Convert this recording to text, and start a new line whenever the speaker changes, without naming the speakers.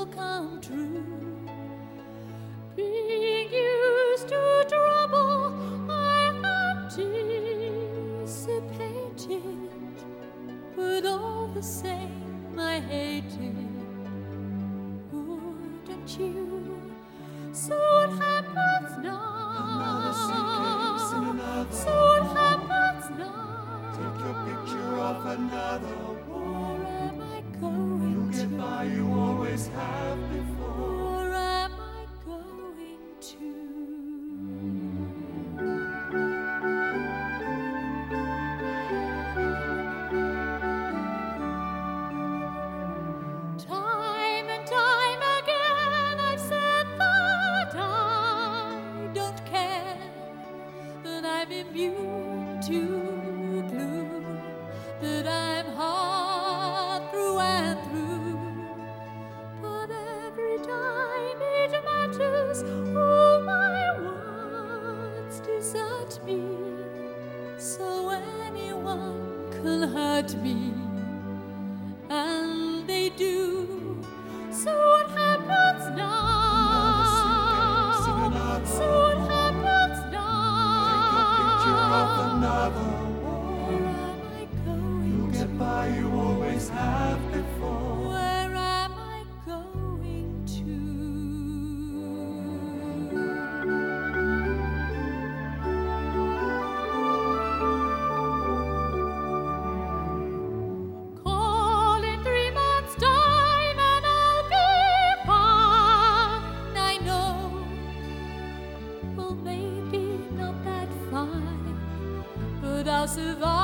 will come true. Being used to trouble, I anticipated, but all the same I hated. Wouldn't you? So what happens now?
Another suitcase in another
So what happens now?
Take your picture of another wall.
Where am I going
You'll get
to?
by, you always have before.
Where am I going to? Time and time again I've said that I don't care, that I'm immune to gloom, that I'm hard through and through. But every time it matters, all my words desert me, so anyone can hurt me, and they do. So what happens now?
Another suitcase in another
So what happens
Picture of
now?
another
Where
wall.
am I going
You'll get
to?
by, you always have before.
Where am I going to? Call in 3 months' time and I'll be fine, I know. Well, maybe not that fine, but I'll survive.